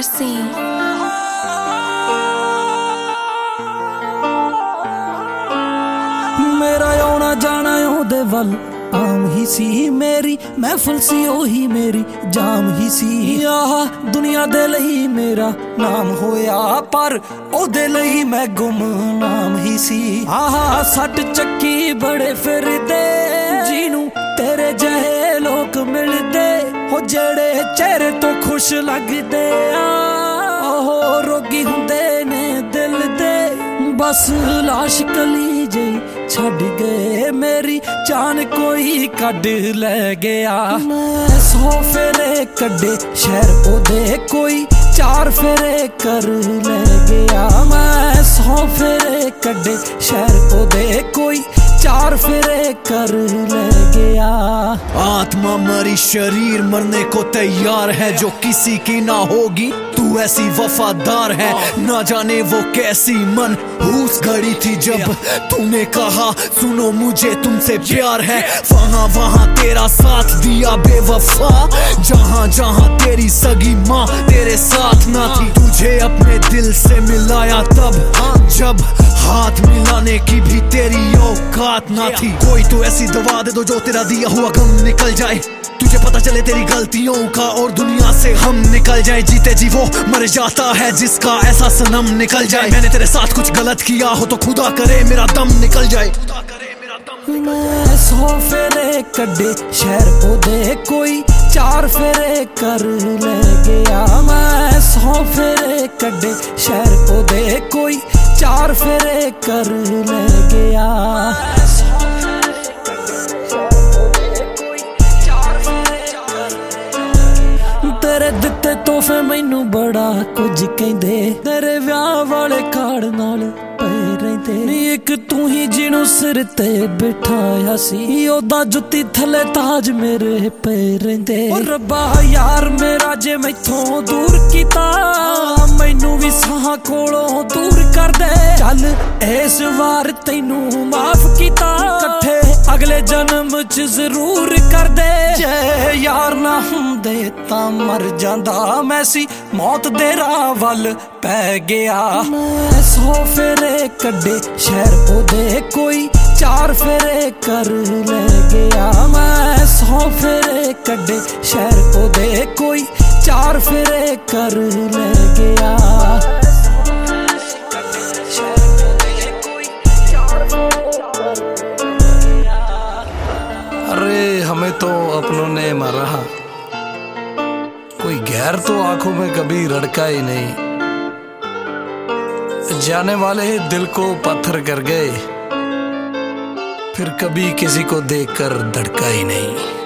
Mercy। मेरा आना जाना ओदे वल आम ही सी, मेरी महफिल सी ओही मेरी जाम ही सी। आह दुनिया दे लई मेरा नाम होया, पर ओदे लई मैं गुमनाम ही सी। आह सट चक्की बड़े फिरदे जीनू तेरे जहे लोग मिलदे हो, जेड़े चेहरे तो खुश लगदे आहो रोगी हुंदे ने दिल दे, बस लाश कली जी छड़ गए मेरी जान कोई कड ले गया। मैं 100 फेरे कड्डे शहर ओदे कोई 4 फेरे कर ले गया। मैं 100 फेरे कड्डे शहर ओदे कोई 4 फेरे कर ले गया। आत्मा मरी शरीर मरने को तैयार है, जो किसी की ना होगी तू ऐसी वफादार है। ना जाने वो कैसी मन हुस घड़ी थी जब तूने कहा सुनो मुझे तुमसे प्यार है। वहाँ वहाँ तेरा साथ दिया बेवफा, जहाँ जहाँ तेरी सगी माँ तेरे साथ ना थी। तुझे अपने दिल से मिलाया तब जब हाथ मिलाने की भी तेरी औकात ना थी। कोई तो ऐसी दवा दे दो जो तेरा दिया हुआ गम निकल जाए, तुझे पता चले तेरी गलतियों का और दुनिया से हम निकल जाए। जीते जी वो मर जाता है जिसका ऐसा सनम निकल जाए। मैंने तेरे साथ कुछ गलत किया हो तो खुदा करे मेरा दम निकल जाए। मैं 100 फेरे कड्डे शहर ओदे कोई 4 फेरे कर ले गया। मैं 100 फेरे कड्डे शहर ओदे कोई 4 फेरे कर ले गया। तेरे दिते तोहफे मैनू बड़ा कुछ कहंदे, तेरे विआह वाले कार्ड नाल पए रहिंदे। एक तू ही जिनू सिर ते बिठाया सी, ओदा जुत्ती थले ताज मेरे पे रहिंदे। ओ रब्बा यार मेरा जे मैथों दूर कीता, मैनू भी साहां कोलों दूर कर दे। चल इस वार तैनू माफ कीता, कट्ठे अगले जन्म च जरूर कर दे। जे यार ना हुंदे तां मर जांदा मैं सी, मौत दे राह वल पै गया। मैं 100 फेरे कड्डे शहर ओदे कोई 4 फेरे कर ले गया। मैं 100 फेरे कड्डे शहर ओदे कोई 4 फेरे कर ले गया। अरे हमें तो अपनों ने मारा, कोई गैर तो आंखों में कभी रड़का ही नहीं। जाने वाले दिल को पत्थर कर गए, फिर कभी किसी को देखकर धड़का ही नहीं।